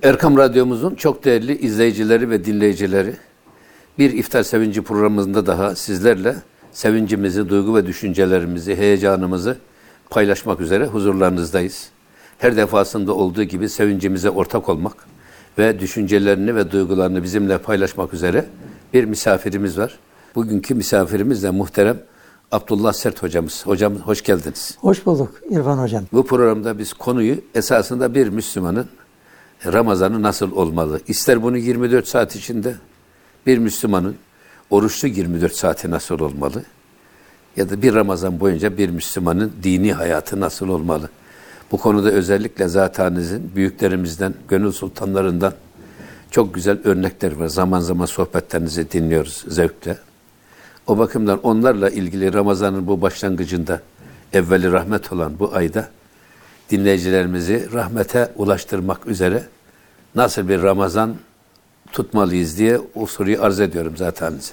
Erkam Radyomuzun çok değerli izleyicileri ve dinleyicileri, bir iftar sevinci programında daha sizlerle sevincimizi, duygu ve düşüncelerimizi, heyecanımızı paylaşmak üzere huzurlarınızdayız. Her defasında olduğu gibi sevincimize ortak olmak ve düşüncelerini ve duygularını bizimle paylaşmak üzere bir misafirimiz var. Bugünkü misafirimiz de muhterem Abdullah Sert hocamız. Hocam hoş geldiniz. Hoş bulduk İrfan hocam. Bu programda biz konuyu esasında bir Müslümanın Ramazan'ı nasıl olmalı? İster bunu 24 saat içinde bir Müslümanın oruçlu 24 saati nasıl olmalı? Ya da bir Ramazan boyunca bir Müslümanın dini hayatı nasıl olmalı? Bu konuda özellikle zatenizin büyüklerimizden, gönül sultanlarından çok güzel örnekler var. Zaman zaman sohbetlerinizi dinliyoruz zevkle. O bakımdan onlarla ilgili Ramazan'ın bu başlangıcında, evveli rahmet olan bu ayda dinleyicilerimizi rahmete ulaştırmak üzere nasıl bir Ramazan tutmalıyız diye o soruyu arz ediyorum zateninize.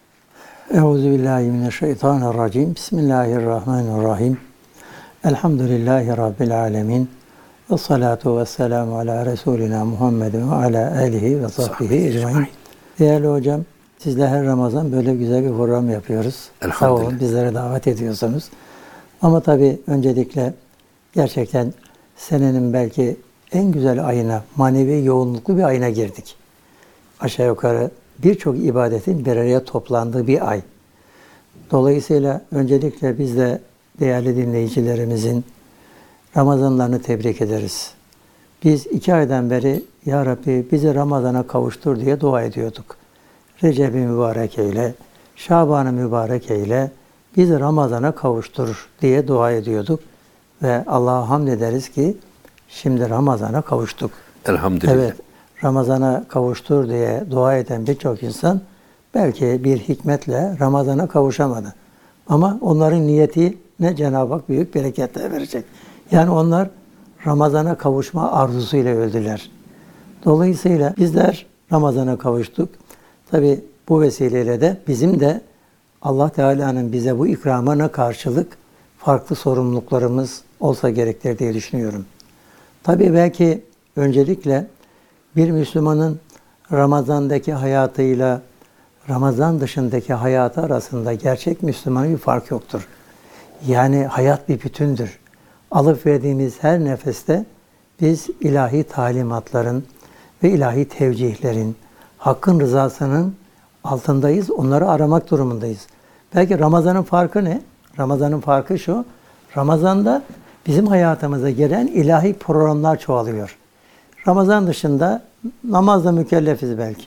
Euzubillahimineşşeytanirracim. Bismillahirrahmanirrahim. Elhamdülillahi Rabbil alemin. Ve salatu ve selamu ala Resulina Muhammedin ve ala alihi ve sahbihi ecmaîn. Değerli hocam, sizle her Ramazan böyle güzel bir program yapıyoruz. Sağ olun, bizlere davet ediyorsunuz. Ama tabii öncelikle gerçekten senenin belki en güzel ayına, manevi yoğunluklu bir ayına girdik. Aşağı yukarı birçok ibadetin bir araya toplandığı bir ay. Dolayısıyla öncelikle biz de değerli dinleyicilerimizin Ramazanlarını tebrik ederiz. Biz 2 aydan beri Ya Rabbi bizi Ramazan'a kavuştur diye dua ediyorduk. Recep'i mübarek eyle, Şaban'ı mübarek eyle, bizi Ramazan'a kavuştur diye dua ediyorduk. Ve Allah'a hamd ederiz ki şimdi Ramazan'a kavuştuk. Elhamdülillah. Evet, Ramazan'a kavuştur diye dua eden birçok insan belki bir hikmetle Ramazan'a kavuşamadı. Ama onların niyetine Cenab-ı Hak büyük bereketler verecek. Yani onlar Ramazan'a kavuşma arzusuyla öldüler. Dolayısıyla bizler Ramazan'a kavuştuk. Tabi bu vesileyle de bizim de Allah Teala'nın bize bu ikramına karşılık farklı sorumluluklarımız olsa gerektir diye düşünüyorum. Tabii belki öncelikle bir Müslümanın Ramazan'daki hayatıyla Ramazan dışındaki hayatı arasında gerçek Müslümanın bir fark yoktur. Yani hayat bir bütündür. Alıp verdiğimiz her nefeste biz ilahi talimatların ve ilahi tevcihlerin, Hakk'ın rızasının altındayız, onları aramak durumundayız. Belki Ramazan'ın farkı ne? Ramazan'ın farkı şu, Ramazan'da bizim hayatımıza gelen ilahi programlar çoğalıyor. Ramazan dışında namazla mükellefiz belki.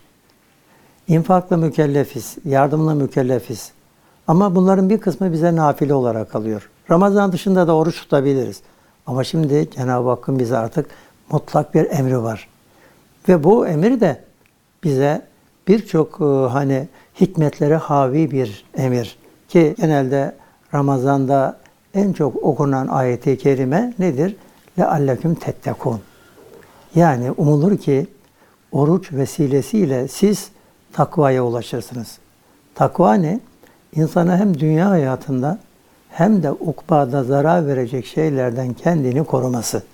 İnfakla mükellefiz, yardımla mükellefiz. Ama bunların bir kısmı bize nafile olarak kalıyor. Ramazan dışında da oruç tutabiliriz. Ama şimdi Cenab-ı Hakk'ın bize artık mutlak bir emri var. Ve bu emir de bize birçok hikmetlere havi bir emir. Ki genelde Ramazan'da en çok okunan ayet-i kerime nedir? لَعَلَّكُمْ تَتَّقُونَ. Yani umulur ki oruç vesilesiyle siz takvaya ulaşırsınız. Takva ne? İnsana hem dünya hayatında hem de ukbada zarar verecek şeylerden kendini koruması.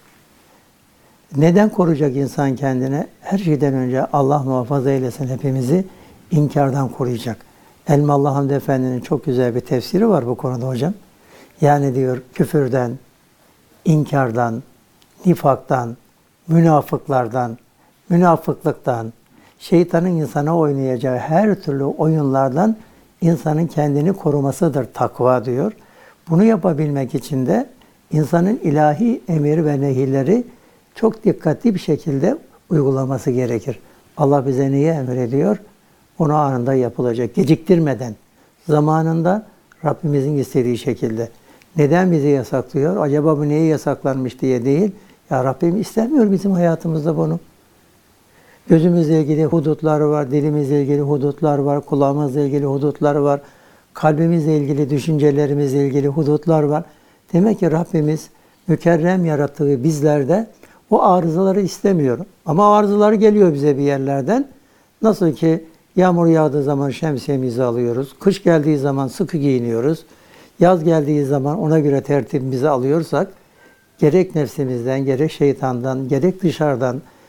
Neden koruyacak insan kendine? Her şeyden önce Allah muhafaza eylesin hepimizi inkardan koruyacak. Elmalı Hamdi Efendi'nin çok güzel bir tefsiri var bu konuda hocam. Yani diyor küfürden, inkardan, nifaktan, münafıklardan, münafıklıktan, şeytanın insana oynayacağı her türlü oyunlardan insanın kendini korumasıdır takva diyor. Bunu yapabilmek için de insanın ilahi emir ve nehirleri çok dikkatli bir şekilde uygulaması gerekir. Allah bize niye emrediyor? Onu anında yapılacak, geciktirmeden, zamanında Rabbimizin istediği şekilde. Neden bizi yasaklıyor? Acaba bu neye yasaklanmış diye değil. Ya Rabbim istemiyor bizim hayatımızda bunu. Gözümüzle ilgili hudutları var, dilimizle ilgili hudutlar var, kulağımızla ilgili hudutlar var, kalbimizle ilgili, düşüncelerimizle ilgili hudutlar var. Demek ki Rabbimiz mükerrem yarattığı bizlerde o arızaları istemiyor. Ama arızaları geliyor bize bir yerlerden. Nasıl ki yağmur yağdığı zaman şemsiyemizi alıyoruz, kış geldiği zaman sıkı giyiniyoruz, yaz geldiği zaman ona göre tertibimizi alıyorsak, gerek nefsimizden, gerek şeytandan, gerek dışarıdan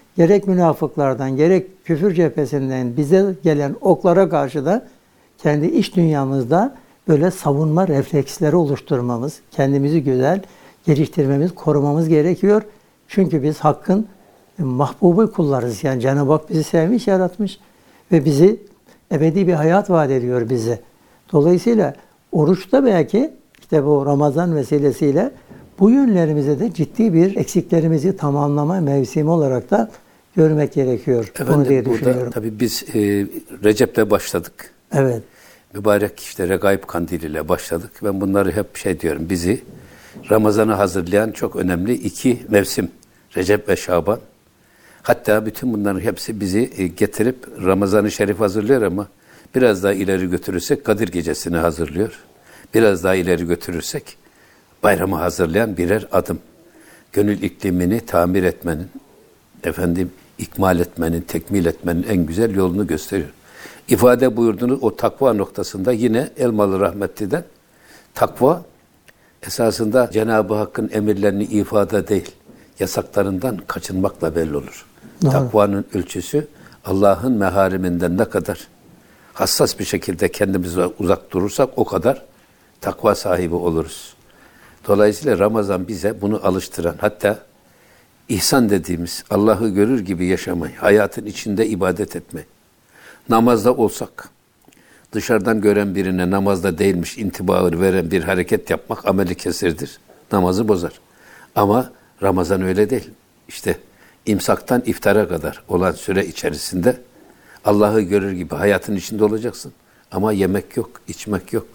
gerek münafıklardan, gerek küfür cephesinden bize gelen oklara karşı da kendi iç dünyamızda böyle savunma refleksleri oluşturmamız, kendimizi güzel geliştirmemiz, korumamız gerekiyor. Çünkü biz Hakk'ın mahbubu kullarız. Yani Cenab-ı Hak bizi sevmiş, yaratmış ve bizi ebedi bir hayat vaat ediyor bize. Dolayısıyla oruçta belki işte bu Ramazan vesilesiyle bu yönlerimize de ciddi bir eksiklerimizi tamamlama mevsimi olarak da görmek gerekiyor. Efendim, diye burada düşünüyorum. tabii biz Recep'le başladık. Evet. Mübarek işte Regaib Kandiliyle başladık. Ben bunları hep diyorum, bizi Ramazan'a hazırlayan çok önemli iki mevsim. Recep ve Şaban. Hatta bütün bunların hepsi bizi getirip Ramazan-ı Şerif hazırlıyor ama biraz daha ileri götürürsek Kadir Gecesi'ni hazırlıyor. Biraz daha ileri götürürsek bayramı hazırlayan birer adım. Gönül iklimini tamir etmenin, ikmal etmenin, tekmil etmenin en güzel yolunu gösteriyor. İfade buyurduğunuz o takva noktasında yine Elmalı Rahmetli'den takva esasında Cenab-ı Hakk'ın emirlerini ifade değil, yasaklarından kaçınmakla belli olur. Doğru. Takvanın ölçüsü Allah'ın mehariminden ne kadar hassas bir şekilde kendimize uzak durursak o kadar takva sahibi oluruz. Dolayısıyla Ramazan bize bunu alıştıran, hatta ihsan dediğimiz Allah'ı görür gibi yaşamayı, hayatın içinde ibadet etmeyi, namazda olsak, dışarıdan gören birine namazda değilmiş intibaı veren bir hareket yapmak ameli kesirdir. Namazı bozar. Ama Ramazan öyle değil. İşte imsaktan iftara kadar olan süre içerisinde Allah'ı görür gibi hayatın içinde olacaksın. Ama yemek yok, içmek yok.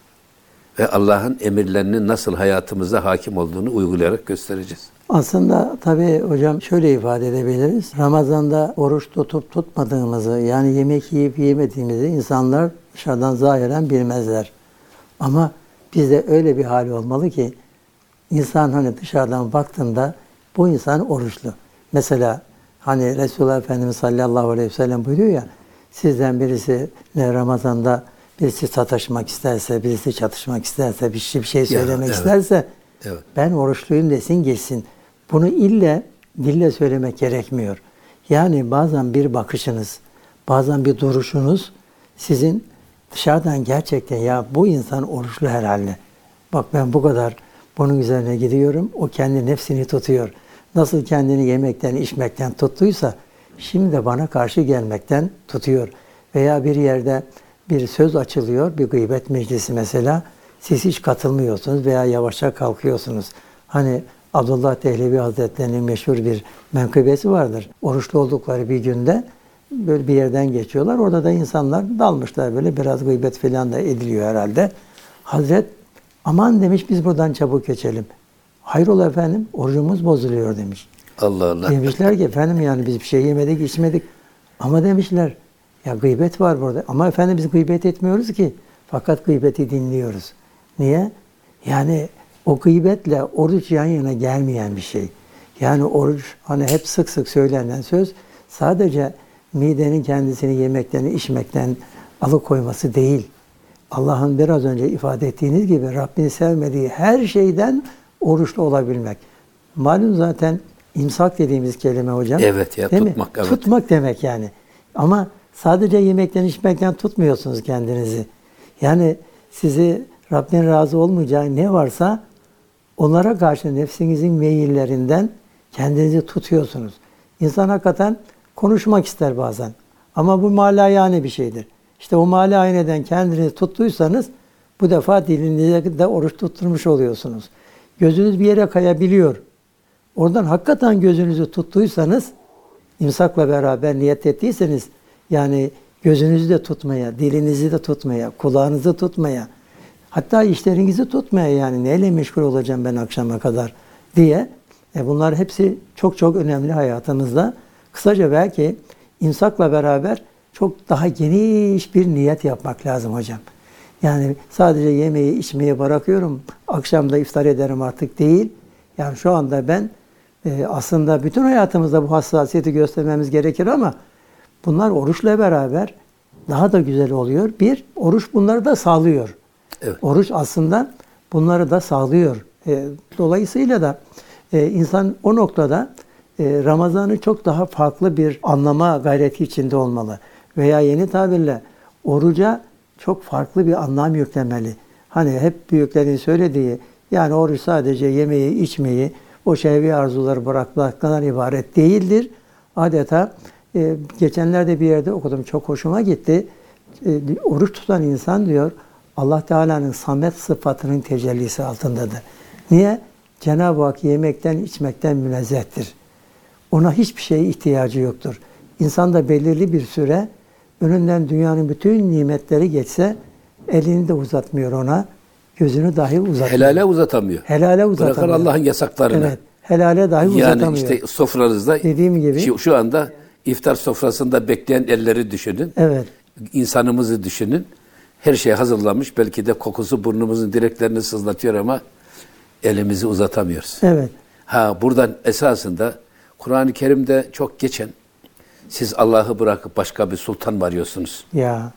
Ve Allah'ın emirlerinin nasıl hayatımıza hakim olduğunu uygulayarak göstereceğiz. Aslında tabii hocam şöyle ifade edebiliriz. Ramazan'da oruç tutup tutmadığımızı, yani yemek yiyip yemediğimizi insanlar dışarıdan zahiren bilmezler. Ama bizde öyle bir hal olmalı ki insan hani dışarıdan baktığında bu insan oruçlu. Mesela hani Resulullah Efendimiz sallallahu aleyhi ve sellem buyuruyor ya, sizden birisi Ramazan'da birisi sataşmak isterse, birisi çatışmak isterse, bir şey söylemek isterse ben oruçluyum desin geçsin. Bunu ille dille söylemek gerekmiyor. Yani bazen bir bakışınız, bazen bir duruşunuz sizin dışarıdan gerçekten ya bu insan oruçlu herhalde. Bak ben bu kadar bunun üzerine gidiyorum. O kendi nefsini tutuyor. Nasıl kendini yemekten, içmekten tuttuysa şimdi de bana karşı gelmekten tutuyor. Veya bir yerde bir söz açılıyor, bir gıybet meclisi mesela. Siz hiç katılmıyorsunuz veya yavaşça kalkıyorsunuz. Hani Abdullah Dehlevi Hazretleri'nin meşhur bir menkıbesi vardır. Oruçlu oldukları bir günde böyle bir yerden geçiyorlar. Orada da insanlar dalmışlar böyle. Biraz gıybet falan da ediliyor herhalde. Hazret aman demiş biz buradan çabuk geçelim. Hayrola efendim orucumuz bozuluyor demiş. Allah Allah. Demişler ki efendim yani biz bir şey yemedik içmedik. Ama demişler ya gıybet var burada. Ama efendim biz gıybet etmiyoruz ki. Fakat gıybeti dinliyoruz. Niye? Yani o gıybetle oruç yan yana gelmeyen bir şey. Yani oruç hani hep sık sık söylenen söz sadece midenin kendisini yemekten, içmekten alıkoyması değil. Allah'ın biraz önce ifade ettiğiniz gibi Rabbini sevmediği her şeyden oruçlu olabilmek. Malum zaten imsak dediğimiz kelime hocam. Evet ya, tutmak. Evet. Tutmak demek yani. Ama sadece yemekten, içmekten tutmuyorsunuz kendinizi. Yani sizi Rabbin razı olmayacağı ne varsa onlara karşı nefsinizin meyillerinden kendinizi tutuyorsunuz. İnsan hakikaten konuşmak ister bazen. Ama bu malayane bir şeydir. İşte o malayaneden kendinizi tuttuysanız bu defa dilinize de oruç tutturmuş oluyorsunuz. Gözünüz bir yere kayabiliyor. Oradan hakikaten gözünüzü tuttuysanız, imsakla beraber niyet ettiyseniz, yani gözünüzü de tutmaya, dilinizi de tutmaya, kulağınızı tutmaya, hatta işlerinizi tutmaya, yani neyle meşgul olacağım ben akşama kadar diye. Bunlar hepsi çok çok önemli hayatımızda. Kısaca belki imsakla beraber çok daha geniş bir niyet yapmak lazım hocam. Yani sadece yemeği, içmeyi bırakıyorum, akşam da iftar ederim artık değil. Yani şu anda ben aslında bütün hayatımızda bu hassasiyeti göstermemiz gerekir ama bunlar oruçla beraber daha da güzel oluyor. Bir, oruç bunları da sağlıyor. Evet. Oruç aslında bunları da sağlıyor. Dolayısıyla da insan o noktada Ramazan'ı çok daha farklı bir anlama gayreti içinde olmalı. Veya yeni tabirle oruca çok farklı bir anlam yüklemeli. Hani hep büyüklerin söylediği, yani oruç sadece yemeği, içmeyi, o şehvi arzuları bırakmaktan ibaret değildir. Adeta geçenlerde bir yerde okudum, çok hoşuma gitti. Oruç tutan insan diyor, Allah Teala'nın samet sıfatının tecellisi altındadır. Niye? Cenab-ı Hak yemekten, içmekten münezzehtir. Ona hiçbir şeye ihtiyacı yoktur. İnsan da belirli bir süre önünden dünyanın bütün nimetleri geçse elini de uzatmıyor ona. Gözünü dahi uzatmıyor. Helale uzatamıyor. Helale uzatamıyor. Bırakır Allah'ın yasaklarını. Evet. Helale dahi uzatamıyor. Yani işte sofranızda dediğim gibi şu anda iftar sofrasında bekleyen elleri düşünün. Evet. İnsanımızı düşünün. Her şey hazırlanmış. Belki de kokusu burnumuzun direklerini sızlatıyor ama elimizi uzatamıyoruz. Evet. Buradan esasında Kur'an-ı Kerim'de çok geçen, siz Allah'ı bırakıp başka bir sultan mı arıyorsunuz? Ya.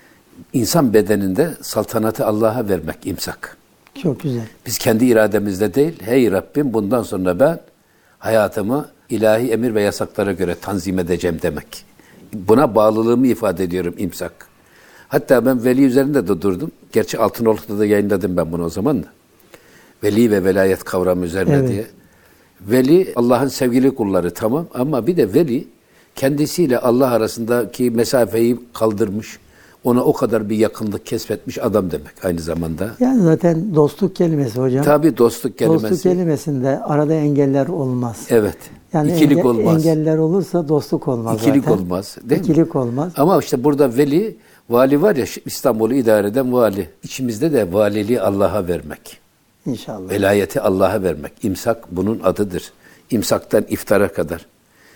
İnsan bedeninde saltanatı Allah'a vermek imsak. Çok güzel. Biz kendi irademizle değil, hey Rabbim bundan sonra ben hayatımı ilahi emir ve yasaklara göre tanzim edeceğim demek. Buna bağlılığımı ifade ediyorum imsak. Hatta ben veli üzerinde de durdum. Gerçi Altınoluk'ta da yayınladım ben bunu o zaman da. Veli ve velayet kavramı üzerine diye. Veli Allah'ın sevgili kulları, tamam, ama bir de veli kendisiyle Allah arasındaki mesafeyi kaldırmış, ona o kadar bir yakınlık kesbetmiş adam demek aynı zamanda. Yani zaten dostluk kelimesi hocam. Tabii dostluk kelimesi. Dostluk kelimesinde arada engeller olmaz. Evet. Yani İkilik olmaz. Engeller olursa dostluk olmaz İkilik zaten. olmaz. Değil İkilik mi? olmaz. Ama işte burada veli, vali var ya, İstanbul'u idare eden vali. İçimizde de valiliği Allah'a vermek. İnşallah. Velayeti Allah'a vermek. İmsak bunun adıdır. İmsaktan iftara kadar.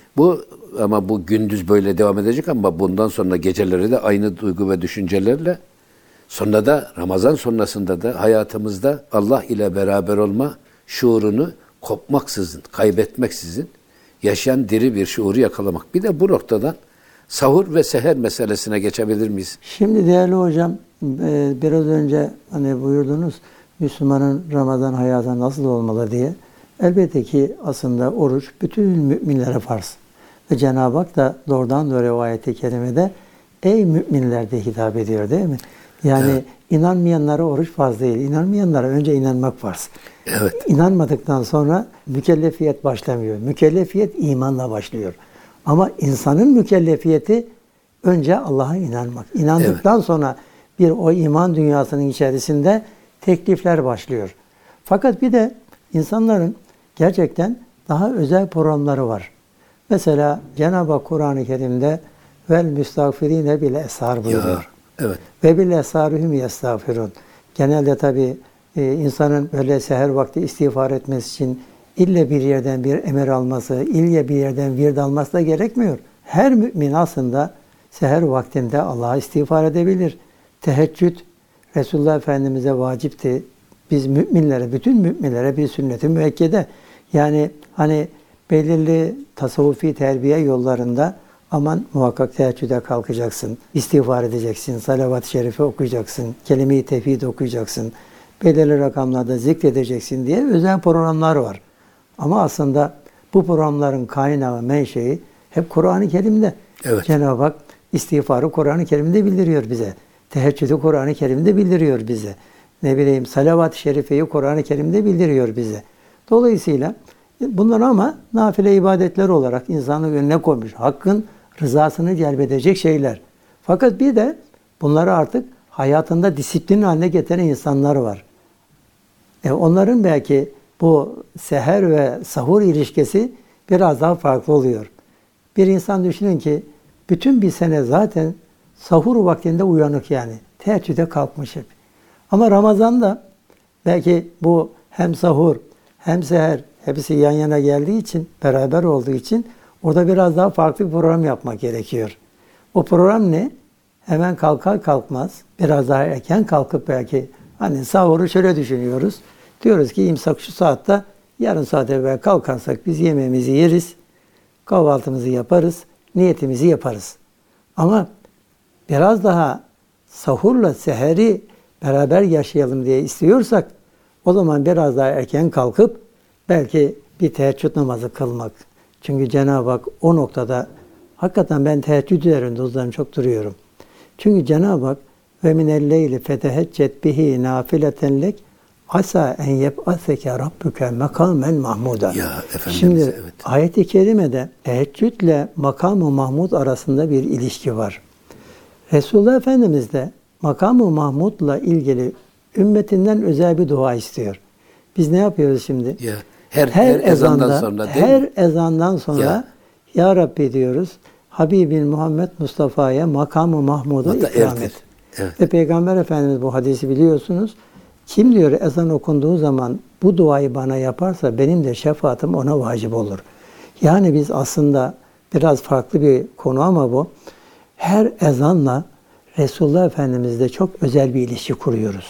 Ama bu gündüz böyle devam edecek ama bundan sonra geceleri de aynı duygu ve düşüncelerle, sonra da Ramazan sonrasında da hayatımızda Allah ile beraber olma şuurunu kopmaksızın, kaybetmeksizin yaşayan diri bir şuuru yakalamak. Bir de bu noktadan sahur ve seher meselesine geçebilir miyiz? Şimdi değerli hocam, biraz önce hani buyurdunuz, Müslümanın Ramazan hayatı nasıl olmalı diye. Elbette ki aslında oruç bütün müminlere farz. Ve Cenab-ı Hak da doğrudan doğruya o ayet-i kerimede ey müminler de hitap ediyor, değil mi? Yani inanmayanlara oruç farz değil. İnanmayanlara önce inanmak farz. Evet. İnanmadıktan sonra mükellefiyet başlamıyor. Mükellefiyet imanla başlıyor. Ama insanın mükellefiyeti önce Allah'a inanmak. İnandıktan sonra o iman dünyasının içerisinde teklifler başlıyor. Fakat bir de insanların gerçekten daha özel programları var. Mesela Cenab-ı Hak Kur'an-ı Kerim'de vel müstağfirine bil eshar buyuruyor. Evet. Ve bil esharihim yestağfirun. Genelde tabii insanın böyle seher vakti istiğfar etmesi için ille bir yerden bir emir alması, ille bir yerden vird alması da gerekmiyor. Her mümin aslında seher vaktinde Allah'a istiğfar edebilir. Teheccüd Resulullah Efendimiz'e vacipti. Biz müminlere, bütün müminlere bir sünnet-i müekkede. Yani hani belirli tasavvufi terbiye yollarında aman muhakkak teheccüde kalkacaksın, istiğfar edeceksin, salavat-ı şerife okuyacaksın, kelime-i tevhid okuyacaksın, belirli rakamlarda zikredeceksin diye özel programlar var. Ama aslında bu programların kaynağı, menşei hep Kur'an-ı Kerim'de. Evet. Cenab-ı Hak istiğfarı Kur'an-ı Kerim'de bildiriyor bize. Teheccüdü Kur'an-ı Kerim'de bildiriyor bize. Salavat-ı şerifeyi Kur'an-ı Kerim'de bildiriyor bize. Dolayısıyla bunlar ama nafile ibadetler olarak insanın önüne koymuş. Hakkın rızasını celbedecek şeyler. Fakat bir de bunları artık hayatında disiplin haline getiren insanlar var. Onların belki bu seher ve sahur ilişkisi biraz daha farklı oluyor. Bir insan düşünün ki bütün bir sene zaten sahur vaktinde uyanık yani. Teheccüde kalkmış hep. Ama Ramazan'da belki bu hem sahur hem seher hepsi yan yana geldiği için, beraber olduğu için orada biraz daha farklı bir program yapmak gerekiyor. O program ne? Hemen kalkar kalkmaz, biraz daha erken kalkıp belki hani sahuru şöyle düşünüyoruz. Diyoruz ki imsak şu saatte, yarım saat evvel kalkarsak biz yemeğimizi yeriz, kahvaltımızı yaparız, niyetimizi yaparız. Ama biraz daha sahurla seheri beraber yaşayalım diye istiyorsak o zaman biraz daha erken kalkıp belki bir teheccüd namazı kılmak, Çünkü Cenab-ı Hak o noktada hakikaten ben teheccüd üzerinde uzun çok duruyorum. Çünkü Cenab-ı Hak ve minel leyli feteheccet bihi nafileten lek asa en yeb'aseke rabbuke makamen mahmuda. Ya Efendimiz, Şimdi evet. ayet-i kerimede teheccüdle makam-ı mahmud arasında bir ilişki var. Resulullah Efendimiz de makam-ı mahmudla ilgili ümmetinden özel bir dua istiyor. Biz ne yapıyoruz şimdi? Ya, her ezandan sonra değil mi? Her ezandan sonra ya Rabbi diyoruz. Habibin Muhammed Mustafa'ya makamı Mahmud'u ikram et. Evet. Ve Peygamber Efendimiz bu hadisi biliyorsunuz. Kim diyor ezan okunduğu zaman bu duayı bana yaparsa benim de şefaatim ona vacip olur. Yani biz aslında biraz farklı bir konu ama bu. Her ezanla Resulullah Efendimiz'le çok özel bir ilişki kuruyoruz.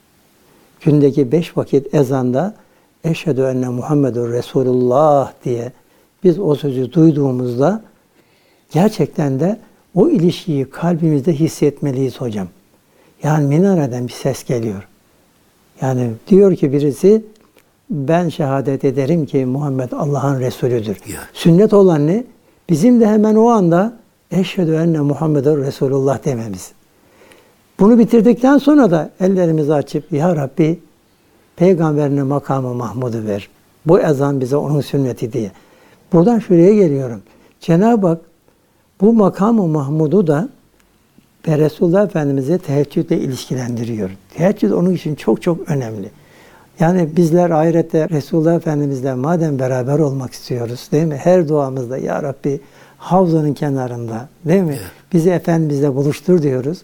Gündeki 5 vakit ezanda Eşhedü enne Muhammedur Resulullah diye biz o sözü duyduğumuzda gerçekten de o ilişkiyi kalbimizde hissetmeliyiz hocam. Yani minareden bir ses geliyor. Yani diyor ki birisi ben şehadet ederim ki Muhammed Allah'ın Resulüdür. Ya. Sünnet olan ne? Bizim de hemen o anda Eşhedü enne Muhammedur Resulullah dememiz. Bunu bitirdikten sonra da ellerimizi açıp ya Rabbi peygamberine makamı Mahmud'u ver. Bu ezan bize onun sünneti diye. Buradan şuraya geliyorum. Cenab-ı Hak bu makamı Mahmud'u da ve Resulullah Efendimiz'e teheccüdle ilişkilendiriyor. Teheccüd onun için çok çok önemli. Yani bizler ahirette Resulullah Efendimiz'le madem beraber olmak istiyoruz değil mi? Her duamızda ya Rabbi havzanın kenarında değil mi? Bizi Efendimiz'le buluştur diyoruz.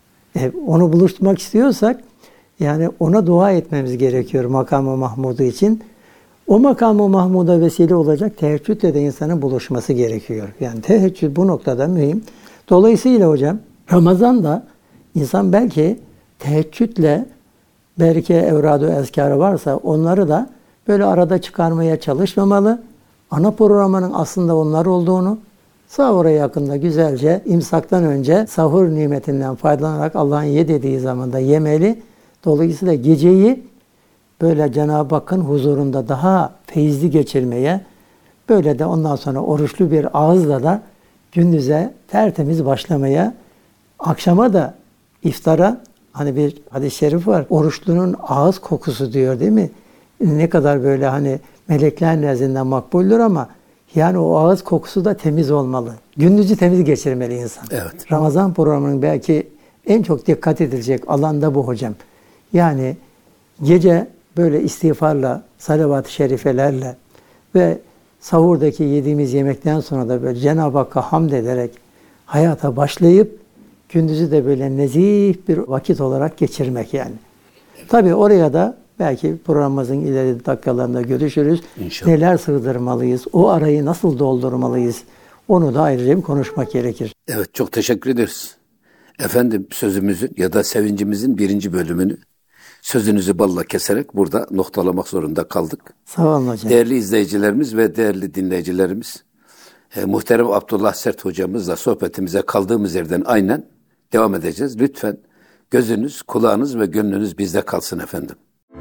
Onu buluşturmak istiyorsak yani ona dua etmemiz gerekiyor makamı Mahmud'u için. O makamı Mahmud'a vesile olacak teheccüdle de insanın buluşması gerekiyor. Yani teheccüd bu noktada mühim. Dolayısıyla hocam Ramazan'da insan belki teheccüdle belki evrad-ı ezkarı varsa onları da böyle arada çıkarmaya çalışmamalı. Ana programının aslında onlar olduğunu, sahura yakında güzelce imsaktan önce sahur nimetinden faydalanarak Allah'ın ye dediği zamanda yemeli. Dolayısıyla geceyi böyle Cenab-ı Hakk'ın huzurunda daha feyizli geçirmeye, böyle de ondan sonra oruçlu bir ağızla da gündüze tertemiz başlamaya, akşama da iftara hani bir hadis-i şerif var. Oruçlunun ağız kokusu diyor değil mi? Ne kadar böyle hani melekler nezdinde makbuldür ama yani o ağız kokusu da temiz olmalı. Gündüzü temiz geçirmeli insan. Evet. Ramazan programının belki en çok dikkat edilecek alanda bu hocam. Yani gece böyle istiğfarla, salavat-ı şerifelerle ve sahurdaki yediğimiz yemekten sonra da böyle Cenab-ı Hakk'a hamd ederek hayata başlayıp gündüzü de böyle nezih bir vakit olarak geçirmek yani. Tabii oraya da belki programımızın ileri dakikalarında görüşürüz. İnşallah. Neler sığdırmalıyız, o arayı nasıl doldurmalıyız onu da ayrıca bir konuşmak gerekir. Evet, çok teşekkür ederiz. Efendim sözümüzün ya da sevincimizin 1. bölümünü sözünüzü balla keserek burada noktalamak zorunda kaldık. Sağ olun hocam. Değerli izleyicilerimiz ve değerli dinleyicilerimiz, muhterem Abdullah Sert hocamızla sohbetimize kaldığımız yerden aynen devam edeceğiz. Lütfen gözünüz, kulağınız ve gönlünüz bizde kalsın efendim.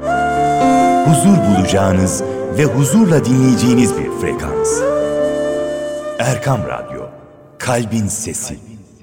Huzur bulacağınız ve huzurla dinleyeceğiniz bir frekans. Erkam Radyo, Kalbin Sesi.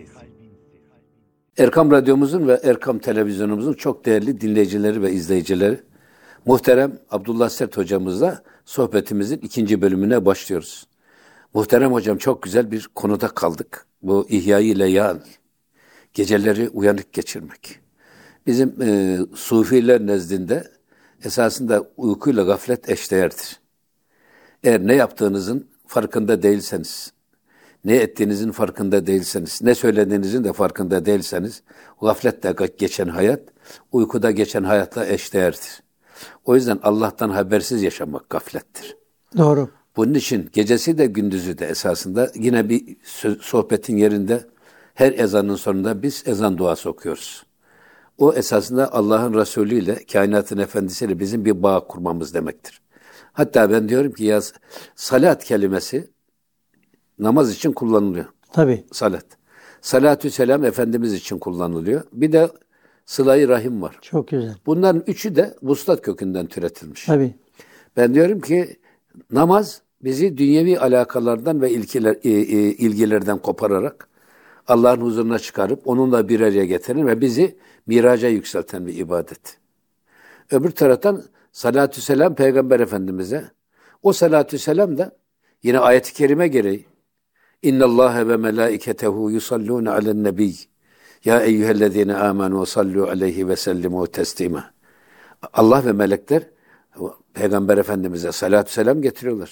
Erkam Radyomuzun ve Erkam Televizyonumuzun çok değerli dinleyicileri ve izleyicileri, muhterem Abdullah Sert hocamızla sohbetimizin 2. bölümüne başlıyoruz. Muhterem hocam çok güzel bir konuda kaldık. Bu İhya-i Leyal, geceleri uyanık geçirmek. Bizim Sufiler nezdinde esasında uykuyla gaflet eşdeğerdir. Eğer ne yaptığınızın farkında değilseniz, ne ettiğinizin farkında değilseniz, ne söylediğinizin de farkında değilseniz, gafletle geçen hayat, uykuda geçen hayatla eşdeğerdir. O yüzden Allah'tan habersiz yaşamak gaflettir. Doğru. Bunun için gecesi de gündüzü de esasında yine bir sohbetin yerinde her ezanın sonunda biz ezan duası okuyoruz. O esasında Allah'ın Resulü ile, kainatın efendisiyle bizim bir bağ kurmamız demektir. Hatta ben diyorum ki ya salat kelimesi namaz için kullanılıyor. Tabii. Salat. Salatü selam Efendimiz için kullanılıyor. Bir de sıla-i rahim var. Çok güzel. Bunların üçü de vuslat kökünden türetilmiş. Tabii. Ben diyorum ki namaz bizi dünyevi alakalardan ve ilgilerden kopararak Allah'ın huzuruna çıkarıp onunla bir araya getiren ve bizi miraca yükselten bir ibadet. Öbür taraftan salatü selam Peygamber Efendimiz'e. O salatü selam da yine ayet-i kerime gereği İnna Allahe ve melaiketehu yusallûne alen nebiy. Ya eyyühellezine amenu sallu aleyhi ve sellimu teslima. Allah ve melekler Peygamber Efendimiz'e salatü selam getiriyorlar.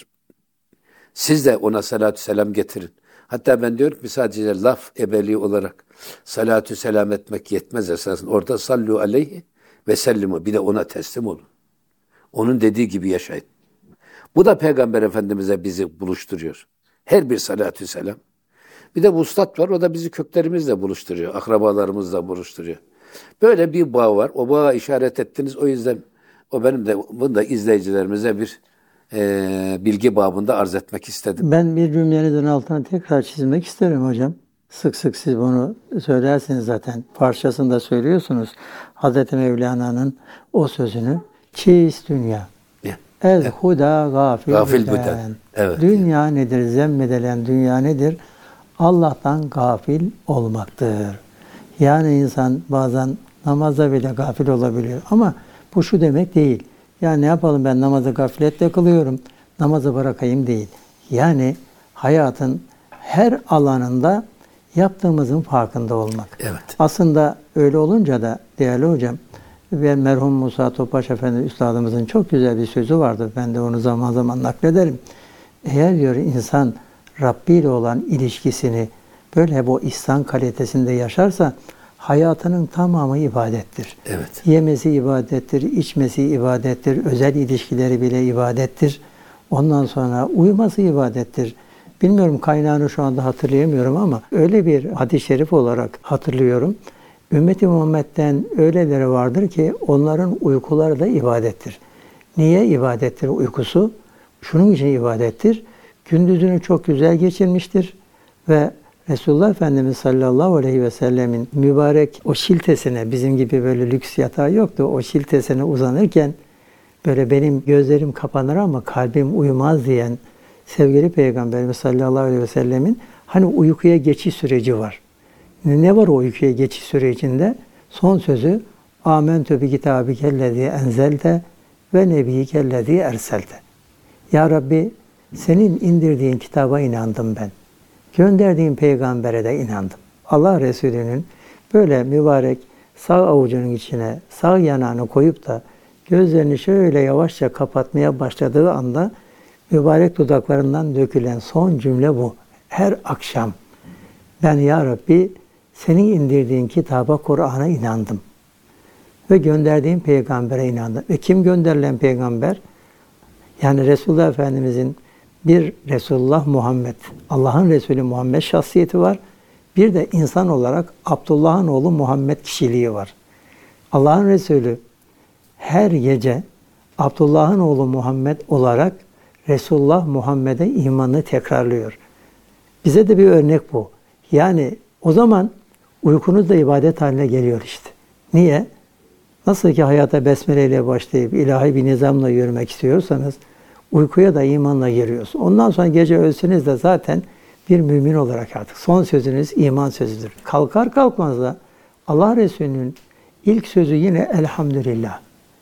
Siz de ona salatü selam getirin. Hatta ben diyorum ki sadece laf ebeli olarak salatü selam etmek yetmez esasında. Orada sallu aleyhi ve sellimu. Bir de ona teslim olun. Onun dediği gibi yaşayın. Bu da Peygamber Efendimiz'e bizi buluşturuyor. Her bir salatü selam. Bir de vuslat var. O da bizi köklerimizle buluşturuyor. Akrabalarımızla buluşturuyor. Böyle bir bağ var. O bağa işaret ettiniz. O yüzden o benim de bunu da izleyicilerimize bir bilgi babında arz etmek istedim. Ben bir cümlenizin altına tekrar çizmek isterim hocam. Sık sık siz bunu söylersiniz zaten. Parçasında söylüyorsunuz. Hazreti Mevlana'nın o sözünü. Çiz dünya. Ez huda gafil buden. Evet. Dünya nedir? Zemmedilen dünya nedir? Allah'tan gafil olmaktır. Yani insan bazen namazda bile gafil olabiliyor. Ama bu şu demek değil. Ya ne yapalım, ben namazı gafletle kılıyorum, namazı bırakayım değil. Yani hayatın her alanında yaptığımızın farkında olmak. Evet. Aslında öyle olunca da değerli hocam, ve merhum Musa Topbaş Efendi Üstadımızın çok güzel bir sözü vardı. Ben de onu zaman zaman naklederim. Eğer diyor insan Rabbi ile olan ilişkisini böyle bu ihsan kalitesinde yaşarsa hayatının tamamı ibadettir. Evet. Yemesi ibadettir, içmesi ibadettir, özel ilişkileri bile ibadettir. Ondan sonra uyuması ibadettir. Bilmiyorum, kaynağını şu anda hatırlayamıyorum ama öyle bir hadis-i şerif olarak hatırlıyorum. Ümmet-i Muhammed'den öyleleri vardır ki onların uykuları da ibadettir. Niye ibadettir uykusu? Şunun için ibadettir. Gündüzünü çok güzel geçirmiştir ve Resulullah Efendimiz sallallahu aleyhi ve sellemin mübarek o şiltesine, bizim gibi böyle lüks yatağı yoktu, o şiltesine uzanırken böyle benim gözlerim kapanır ama kalbim uyumaz diyen sevgili Peygamberimiz sallallahu aleyhi ve sellemin hani uykuya geçiş süreci var. Ne var o uykuya geçiş sürecinde? Son sözü Âmentü bi kitâbikellezî enzelte ve nebiyyikellezî erselte. Ya Rabbi, senin indirdiğin kitaba inandım ben. Gönderdiğin peygambere de inandım. Allah Resulü'nün böyle mübarek sağ avucunun içine sağ yanağını koyup da gözlerini şöyle yavaşça kapatmaya başladığı anda mübarek dudaklarından dökülen son cümle bu. Her akşam ben ya Rabbi senin indirdiğin kitaba, Kur'an'a inandım. Ve gönderdiğin peygambere inandım. Ve kim gönderilen peygamber? Yani Resulullah Efendimizin bir Resulullah Muhammed, Allah'ın Resulü Muhammed şahsiyeti var. Bir de insan olarak Abdullah'ın oğlu Muhammed kişiliği var. Allah'ın Resulü her gece Abdullah'ın oğlu Muhammed olarak Resulullah Muhammed'e imanını tekrarlıyor. Bize de bir örnek bu. Yani o zaman uykunuz da ibadet haline geliyor işte. Niye? Nasıl ki hayata besmele ile başlayıp ilahi bir nizamla yürümek istiyorsanız uykuya da imanla giriyorsunuz. Ondan sonra gece ölseniz de zaten bir mümin olarak artık son sözünüz iman sözüdür. Kalkar kalkmaz da Allah Resulü'nün ilk sözü yine elhamdülillah.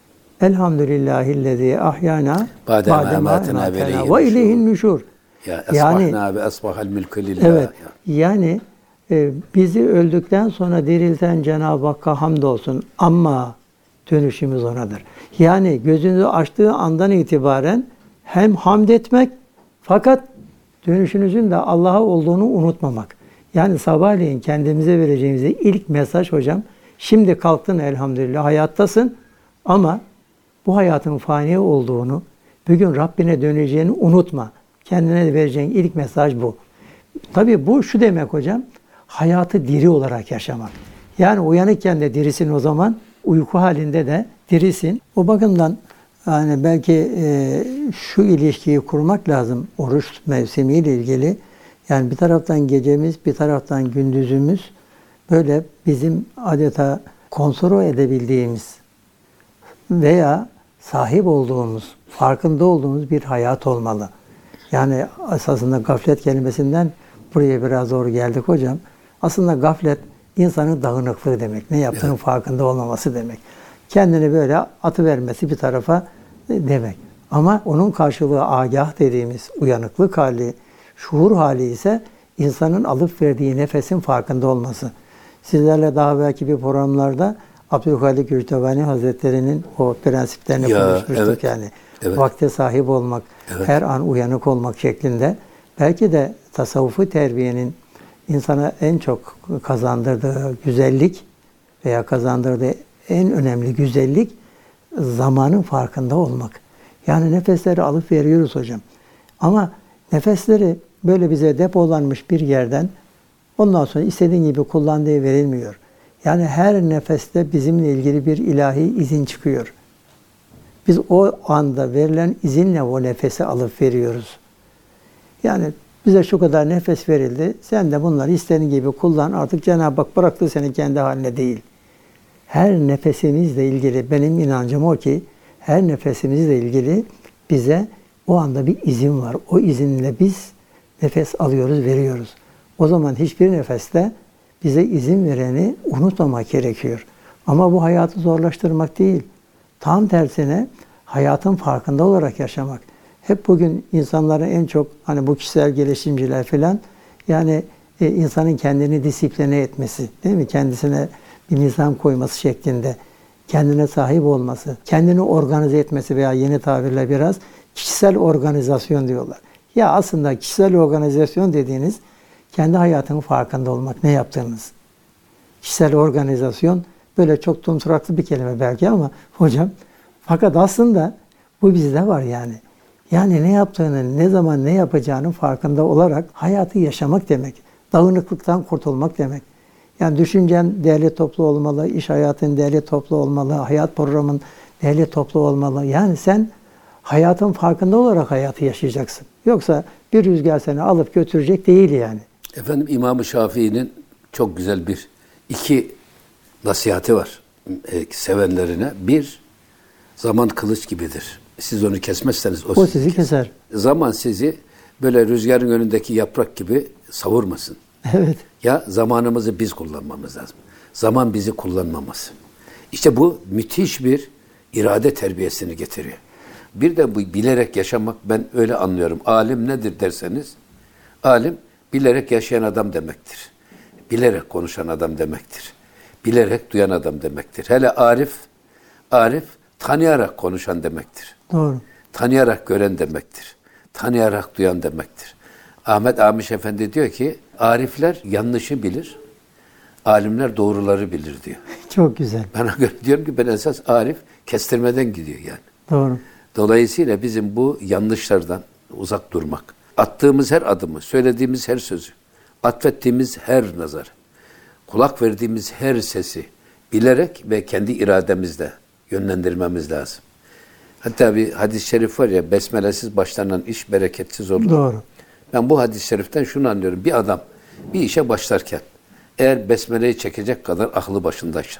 Elhamdülillahillezî ahyana ba'demâ emâtena ve ileyhin nüşûr. Yani asbahal mülkü lillah. Evet. Yani bizi öldükten sonra dirilten Cenab-ı Hakk'a hamdolsun ama dönüşümüz onadır. Yani gözünü açtığı andan itibaren hem hamd etmek fakat dönüşünüzün de Allah'a olduğunu unutmamak. Yani sabahleyin kendimize vereceğimiz ilk mesaj hocam, şimdi kalktın elhamdülillah hayattasın ama bu hayatın fani olduğunu, bugün Rabbine döneceğini unutma. Kendine vereceğin ilk mesaj bu. Tabii bu şu demek hocam, hayatı diri olarak yaşamak. Yani uyanıkken de dirisin o zaman, uyku halinde de dirisin. O bakımdan yani belki şu ilişkiyi kurmak lazım oruç mevsimiyle ilgili. Yani bir taraftan gecemiz, bir taraftan gündüzümüz böyle bizim adeta kontrol edebildiğimiz veya sahip olduğumuz, farkında olduğumuz bir hayat olmalı. Yani esasında gaflet kelimesinden buraya biraz doğru geldik hocam. Aslında gaflet insanın dağınıklığı demek. Ne yaptığının farkında olmaması demek. Kendini böyle atıvermesi bir tarafa demek. Ama onun karşılığı agah dediğimiz uyanıklık hali, şuur hali ise insanın alıp verdiği nefesin farkında olması. Sizlerle daha belki bir programlarda Abdülkadir Gürtevani Hazretleri'nin o prensiplerini konuşmuştuk yani. Evet. Vakte sahip olmak, her an uyanık olmak şeklinde. Belki de tasavvufu terbiyenin insana en çok kazandırdığı güzellik veya kazandırdığı en önemli güzellik zamanın farkında olmak. Yani nefesleri alıp veriyoruz hocam. Ama nefesleri böyle bize depolanmış bir yerden ondan sonra istediğin gibi kullan diye verilmiyor. Yani her nefeste bizimle ilgili bir ilahi izin çıkıyor. Biz o anda verilen izinle o nefesi alıp veriyoruz. Yani bize şu kadar nefes verildi. Sen de bunları istediğin gibi kullan. Artık Cenab-ı Hak bıraktı seni kendi haline değil. Her nefesimizle ilgili benim inancım o ki her nefesimizle ilgili bize o anda bir izin var. O izinle biz nefes alıyoruz, veriyoruz. O zaman hiçbir nefeste bize izin vereni unutmamak gerekiyor. Ama bu hayatı zorlaştırmak değil. Tam tersine hayatın farkında olarak yaşamak. Hep bugün insanların en çok hani bu kişisel gelişimciler falan yani insanın kendini disipline etmesi, değil mi? Kendisine bir nizam koyması şeklinde, kendine sahip olması, kendini organize etmesi veya yeni tabirle biraz kişisel organizasyon diyorlar. Ya aslında kişisel organizasyon dediğiniz kendi hayatının farkında olmak, ne yaptığınız. Kişisel organizasyon böyle çok tumturaklı bir kelime belki ama hocam fakat aslında bu bizde var yani. Yani ne yaptığının, ne zaman ne yapacağının farkında olarak hayatı yaşamak demek. Dağınıklıktan kurtulmak demek. Yani düşüncen değerli toplu olmalı, iş hayatın değerli toplu olmalı, hayat programın değerli toplu olmalı. Yani sen hayatın farkında olarak hayatı yaşayacaksın. Yoksa bir rüzgar seni alıp götürecek değil yani. Efendim İmam-ı Şafii'nin çok güzel iki nasihati var sevenlerine. Bir, zaman kılıç gibidir. Siz onu kesmezseniz o sizi keser. Zaman sizi böyle rüzgarın önündeki yaprak gibi savurmasın. Evet. Ya zamanımızı biz kullanmamız lazım. Zaman bizi kullanmaması. İşte bu müthiş bir irade terbiyesini getiriyor. Bir de bu bilerek yaşamak ben öyle anlıyorum. Alim nedir derseniz, alim bilerek yaşayan adam demektir. Bilerek konuşan adam demektir. Bilerek duyan adam demektir. Hele arif tanıyarak konuşan demektir. Doğru. Tanıyarak gören demektir. Tanıyarak duyan demektir. Ahmet Amiş Efendi diyor ki, arifler yanlışı bilir, alimler doğruları bilir diyor. Çok güzel. Bana göre diyorum ki ben esas arif kestirmeden gidiyor yani. Doğru. Dolayısıyla bizim bu yanlışlardan uzak durmak, attığımız her adımı, söylediğimiz her sözü, atfettiğimiz her nazar, kulak verdiğimiz her sesi bilerek ve kendi irademizle yönlendirmemiz lazım. Hatta bir hadis-i şerif var ya, besmelesiz başlanan iş bereketsiz olur. Doğru. Ben bu hadis-i şeriften şunu anlıyorum. Bir adam bir işe başlarken eğer besmeleyi çekecek kadar aklı başındaysa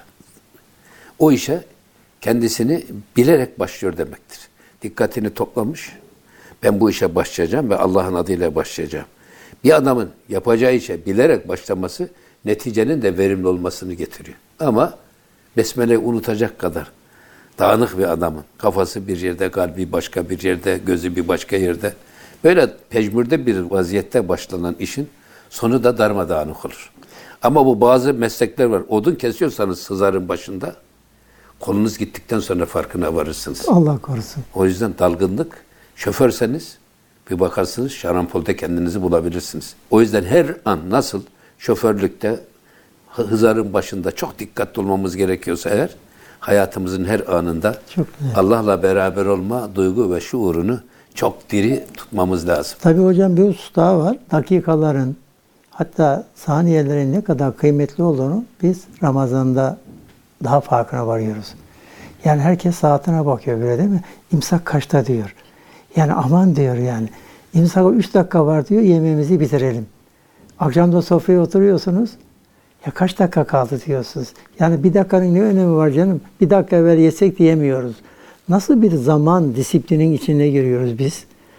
o işe kendisini bilerek başlıyor demektir. Dikkatini toplamış. Ben bu işe başlayacağım ve Allah'ın adıyla başlayacağım. Bir adamın yapacağı işe bilerek başlaması neticenin de verimli olmasını getiriyor. Ama besmeleyi unutacak kadar dağınık bir adamın kafası bir yerde, kalbi başka bir yerde, gözü bir başka yerde. Böyle pejmürde bir vaziyette başlanan işin sonu da darmadağınık olur. Ama bu bazı meslekler var. Odun kesiyorsanız sızarın başında, kolunuz gittikten sonra farkına varırsınız. Allah korusun. O yüzden dalgınlık, şoförseniz bir bakarsınız şarampolde kendinizi bulabilirsiniz. O yüzden her an nasıl şoförlükte hızarın başında çok dikkatli olmamız gerekiyorsa eğer, hayatımızın her anında Allah'la beraber olma duygu ve şuurunu çok diri tutmamız lazım. Tabii hocam bir husus daha var. Dakikaların hatta saniyelerin ne kadar kıymetli olduğunu biz Ramazan'da daha farkına varıyoruz. Yani herkes saatine bakıyor böyle değil mi? İmsak kaçta diyor. Yani aman diyor yani. İmsaka 3 dakika var diyor, yemeğimizi bitirelim. Akşamda sofraya oturuyorsunuz. Ya kaç dakika kaldı diyorsunuz. Yani bir dakikanın ne önemi var canım? Bir dakika evvel yesek diyemiyoruz. Nasıl bir zaman disiplinin içine giriyoruz biz?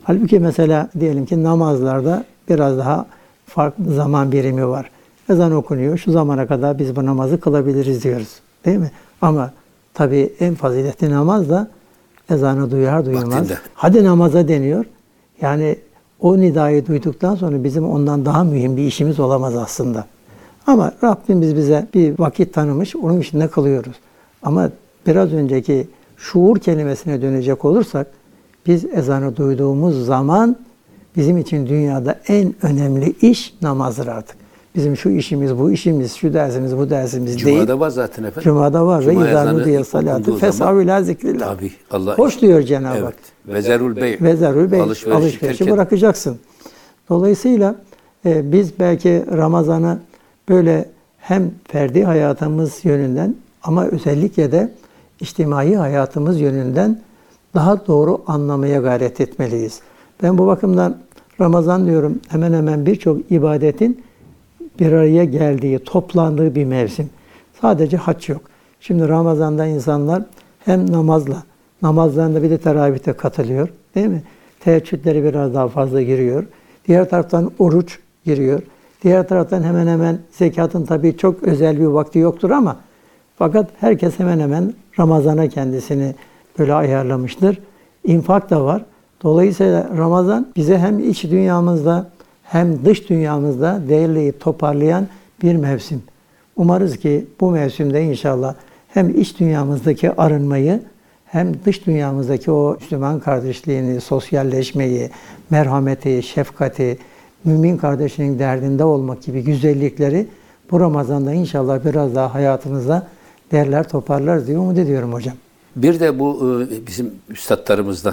Halbuki mesela diyelim ki namazlarda biraz daha farklı zaman birimi var. Ezan okunuyor, şu zamana kadar biz bu namazı kılabiliriz diyoruz. Değil mi? Ama tabii en faziletli namaz da ezanı duyar duymaz. Vaktinde. Hadi namaza deniyor. Yani o nidayı duyduktan sonra bizim ondan daha mühim bir işimiz olamaz aslında. Ama Rabbimiz bize bir vakit tanımış, onun içinde kılıyoruz. Ama biraz önceki şuur kelimesine dönecek olursak, biz ezanı duyduğumuz zaman bizim için dünyada en önemli iş namazdır artık. Bizim şu işimiz, bu işimiz, şu dersimiz, bu dersimiz değil. Cuma'da var zaten efendim. Cuma'da var. Cuma Ve izâ nudiye okunduğu salâtu zaman- fes'avî ilâ zikrillah. Tabii. Allah Hoş diyor Cenab-ı Hak. Evet. Vezerul bey. Vezerül bey. Alışverişi Alışverişi terk edin. bırakacaksın. Dolayısıyla biz belki Ramazan'ı böyle hem ferdi hayatımız yönünden ama özellikle de içtimai hayatımız yönünden daha doğru anlamaya gayret etmeliyiz. Ben bu bakımdan Ramazan diyorum hemen hemen birçok ibadetin bir araya geldiği, toplandığı bir mevsim. Sadece hac yok. Şimdi Ramazan'da insanlar hem namazlarında bir de teravihte katılıyor. Değil mi? Teheccüdleri biraz daha fazla giriyor. Diğer taraftan oruç giriyor. Diğer taraftan hemen hemen zekatın tabii çok özel bir vakti yoktur ama fakat herkes hemen hemen Ramazan'a kendisini böyle ayarlamıştır. İnfak da var. Dolayısıyla Ramazan bize hem iç dünyamızda hem dış dünyamızda değerleyip toparlayan bir mevsim. Umarız ki bu mevsimde inşallah hem iç dünyamızdaki arınmayı hem dış dünyamızdaki o Müslüman kardeşliğini, sosyalleşmeyi, merhameti, şefkati, mümin kardeşinin derdinde olmak gibi güzellikleri bu Ramazan'da inşallah biraz daha hayatımızda derler toparlarız diye umut ediyorum hocam. Bir de bu bizim üstadlarımızdan,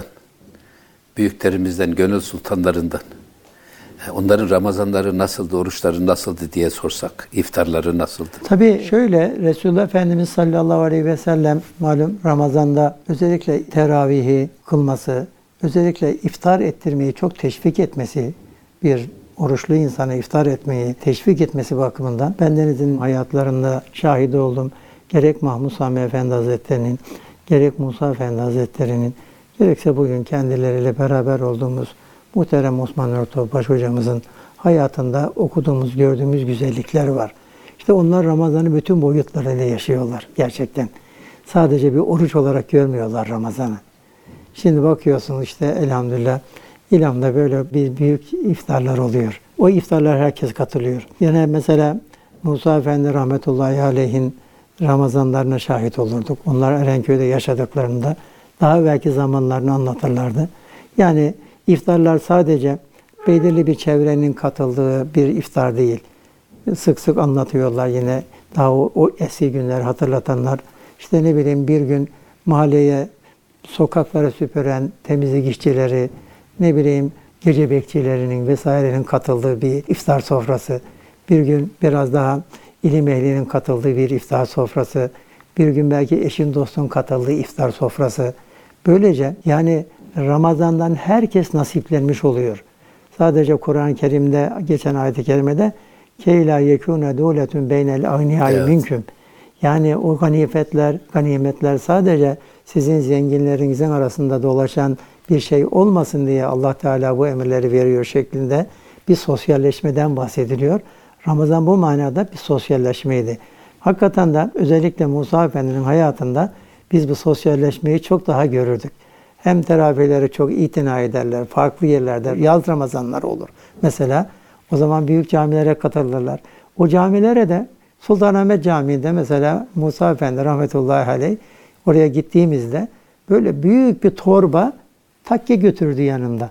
büyüklerimizden, gönül sultanlarından, onların Ramazanları nasıldı, oruçları nasıldı diye sorsak, iftarları nasıldı? Tabii şöyle, Resulullah Efendimiz sallallahu aleyhi ve sellem malum Ramazan'da özellikle teravihi kılması, özellikle iftar ettirmeyi çok teşvik etmesi, bir oruçlu insana iftar etmeyi teşvik etmesi bakımından bendenizin hayatlarında şahit oldum. Gerek Mahmud Sami Efendi Hazretleri'nin, gerek Musa Efendi Hazretleri'nin, gerekse bugün kendileriyle beraber olduğumuz muhterem Osman Örtopbaş hocamızın hayatında okuduğumuz, gördüğümüz güzellikler var. İşte onlar Ramazan'ı bütün boyutlarıyla yaşıyorlar gerçekten. Sadece bir oruç olarak görmüyorlar Ramazan'ı. Şimdi bakıyorsunuz işte elhamdülillah İlam'da böyle bir büyük iftarlar oluyor. O iftarlar herkes katılıyor. Yine mesela Musa Efendi rahmetullahi aleyhin Ramazanlarına şahit olurduk. Onlar Erenköy'de yaşadıklarında daha belki zamanlarını anlatırlardı. Yani iftarlar sadece belirli bir çevrenin katıldığı bir iftar değil. Sık sık anlatıyorlar yine daha o eski günleri hatırlatanlar. İşte ne bileyim bir gün mahalleye, sokaklara süpüren temizlik işçileri, ne bileyim gece bekçilerinin vesairenin katıldığı bir iftar sofrası. Bir gün biraz daha ilim ehlinin katıldığı bir iftar sofrası. Bir gün belki eşin dostun katıldığı iftar sofrası. Böylece yani Ramazan'dan herkes nasiplenmiş oluyor. Sadece Kur'an-ı Kerim'de geçen ayet-i kerimede "Keyla yekûne dûletun beynel agniyâi minküm." Yani o ganimetler sadece sizin zenginlerinizin arasında dolaşan bir şey olmasın diye Allah Teala bu emirleri veriyor şeklinde bir sosyalleşmeden bahsediliyor. Ramazan bu manada bir sosyalleşmeydi. Hakikaten de özellikle Musa Efendi'nin hayatında biz bu sosyalleşmeyi çok daha görürdük. Hem teravihleri çok itina ederler, farklı yerlerde yaz Ramazanları olur. Mesela o zaman büyük camilere katılırlar. O camilere de Sultanahmet Camii'nde mesela Musa Efendi rahmetullahi aleyh oraya gittiğimizde böyle büyük bir torba takke götürdü yanında.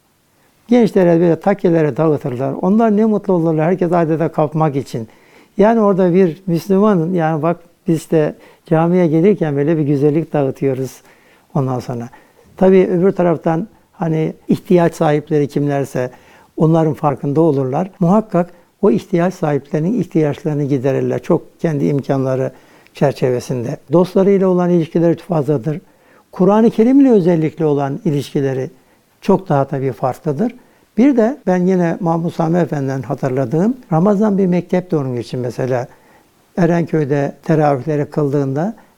Gençlere böyle takkelere dağıtırlar. Onlar ne mutlu olurlar herkes adeta kapmak için. Yani orada bir Müslümanın yani bak biz de camiye gelirken böyle bir güzellik dağıtıyoruz ondan sonra. Tabii öbür taraftan hani ihtiyaç sahipleri kimlerse onların farkında olurlar. Muhakkak o ihtiyaç sahiplerinin ihtiyaçlarını giderirler. Çok kendi imkanları çerçevesinde. Dostlarıyla olan ilişkileri fazladır. Kur'an-ı Kerim ile özellikle olan ilişkileri çok daha tabii farklıdır. Bir de ben yine Mahmud Sami Efendi'den hatırladığım Ramazan bir mektepti onun için mesela. Erenköy'de teravihleri kıldığında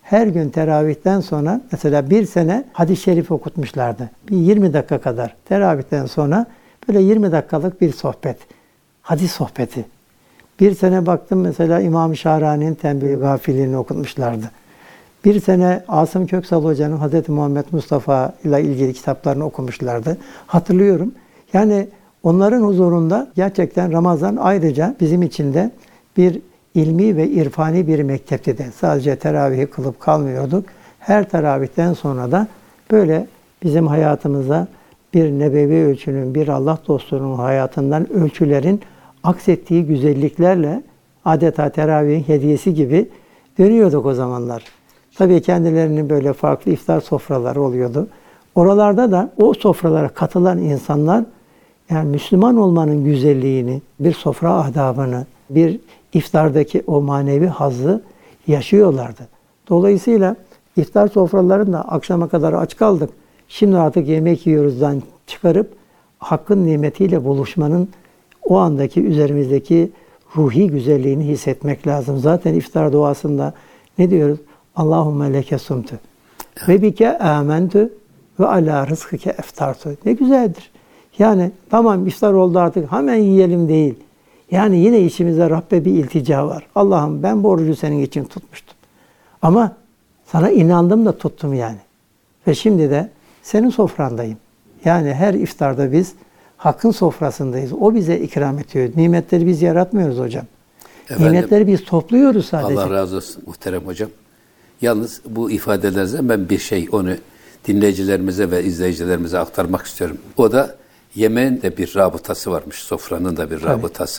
her gün teravihten sonra mesela bir sene hadis-i şerif okutmuşlardı. Bir 20 dakika kadar teravihten sonra böyle 20 dakikalık bir sohbet. Hadis sohbeti. Bir sene baktım mesela İmam-ı Şahrani'nin Tembih-i Gafilini okutmuşlardı. Bir sene Asım Köksal Hoca'nın Hz. Muhammed Mustafa ile ilgili kitaplarını okumuşlardı. Hatırlıyorum. Yani onların huzurunda gerçekten Ramazan ayrıca bizim için de bir ilmi ve irfani bir mektepti de. Sadece teravihi kılıp kalmıyorduk. Her teravihten sonra da böyle bizim hayatımıza bir nebevi ölçünün, bir Allah dostunun hayatından ölçülerin aksettiği güzelliklerle adeta teravihin hediyesi gibi dönüyorduk o zamanlar. Tabii kendilerinin böyle farklı iftar sofraları oluyordu. Oralarda da o sofralara katılan insanlar yani Müslüman olmanın güzelliğini, bir sofra adabını, bir iftardaki o manevi hazzı yaşıyorlardı. Dolayısıyla iftar sofralarında akşama kadar aç kaldık. Şimdi artık yemek yiyoruzdan çıkarıp Hakk'ın nimetiyle buluşmanın o andaki üzerimizdeki ruhi güzelliğini hissetmek lazım. Zaten iftar duasında ne diyoruz? Allahümme leke sumtu ve bike amentu ve ala rızkike eftartu. Ne güzeldir. Yani tamam iftar oldu artık hemen yiyelim değil. Yani yine içimizde Rabbe bir iltica var. Allah'ım ben bu orucu senin için tutmuştum. Ama sana inandım da tuttum yani. Ve şimdi de senin sofrandayım. Yani her iftarda biz Hakk'ın sofrasındayız. O bize ikram ediyor. Nimetleri biz yaratmıyoruz hocam. Efendim, nimetleri biz topluyoruz sadece. Allah razı olsun muhterem hocam. Yalnız bu ifadelerinizden ben bir şey onu dinleyicilerimize ve izleyicilerimize aktarmak istiyorum. O da yemeğin de bir rabıtası varmış. Sofranın da bir rabıtası.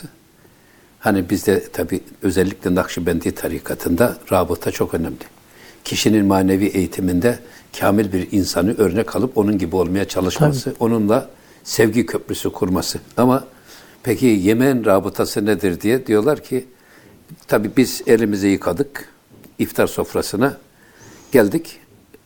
Hani bizde tabii özellikle Nakşibendi tarikatında rabıta çok önemli. Kişinin manevi eğitiminde kamil bir insanı örnek alıp onun gibi olmaya çalışması, onunla sevgi köprüsü kurması. Ama peki yemeğin rabıtası nedir diye diyorlar ki tabii biz elimizi yıkadık, iftar sofrasına geldik.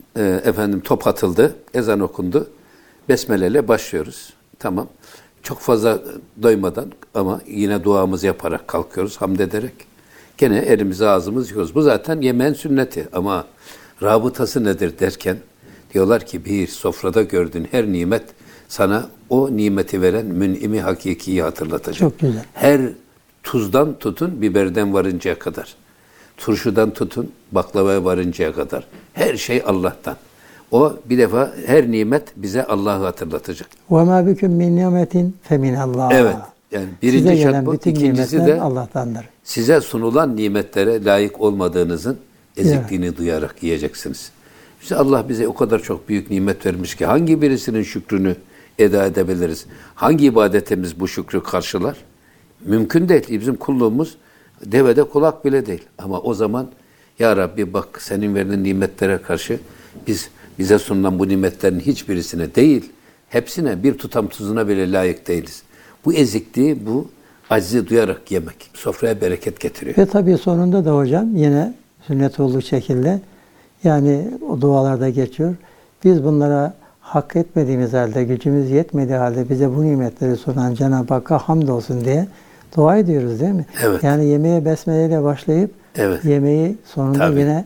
Top atıldı, ezan okundu. Besmele'yle başlıyoruz. Tamam. Çok fazla doymadan ama yine duamızı yaparak kalkıyoruz, hamd ederek. Gene elimizi ağzımızı yıkıyoruz. Bu zaten yemeğin sünneti ama rabıtası nedir derken diyorlar ki bir sofrada gördüğün her nimet sana o nimeti veren mün'imi hakikiyi hatırlatacak. Çok güzel. Her tuzdan tutun biberden varıncaya kadar. Turşudan tutun baklavaya varıncaya kadar. Her şey Allah'tan. O bir defa her nimet bize Allah'ı hatırlatacak. وَمَا بِكُمْ مِنْ نِعْمَةٍ فَمِنَ Evet. Yani birinci şart bu. İkincisi de Allah'tandır. Size sunulan nimetlere layık olmadığınızın ezikliğini duyarak yiyeceksiniz. İşte Allah bize o kadar çok büyük nimet vermiş ki hangi birisinin şükrünü eda edebiliriz? Hangi ibadetimiz bu şükrü karşılar? Mümkün değil. Bizim kulluğumuz devede kulak bile değil. Ama o zaman ya Rabbi bak senin verdiğin nimetlere karşı bize sunulan bu nimetlerin hiçbirisine değil, hepsine bir tutam tuzuna bile layık değiliz. Bu ezikliği, bu acizi duyarak yemek sofraya bereket getiriyor. Ve tabii sonunda da hocam yine sünnet olduğu şekilde yani o dualarda geçiyor. Biz bunlara hak etmediğimiz halde, gücümüz yetmediği halde bize bu nimetleri sunan Cenab-ı Hakk'a hamdolsun diye dua ediyoruz değil mi? Evet. Yani yemeğe besmeleyle başlayıp yemeği sonunda yine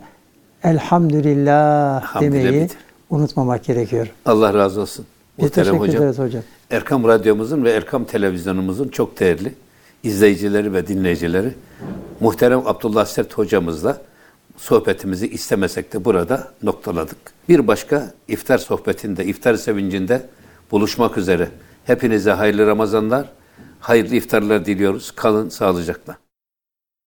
elhamdülillah demeyi unutmamak gerekiyor. Allah razı olsun. Biz teşekkür ederiz hocam. Erkam Radyomuzun ve Erkam Televizyonumuzun çok değerli izleyicileri ve dinleyicileri muhterem Abdullah Sert hocamızla sohbetimizi istemesek de burada noktaladık. Bir başka iftar sohbetinde, iftar sevincinde buluşmak üzere. Hepinize hayırlı Ramazanlar, hayırlı iftarlar diliyoruz. Kalın sağlıcakla.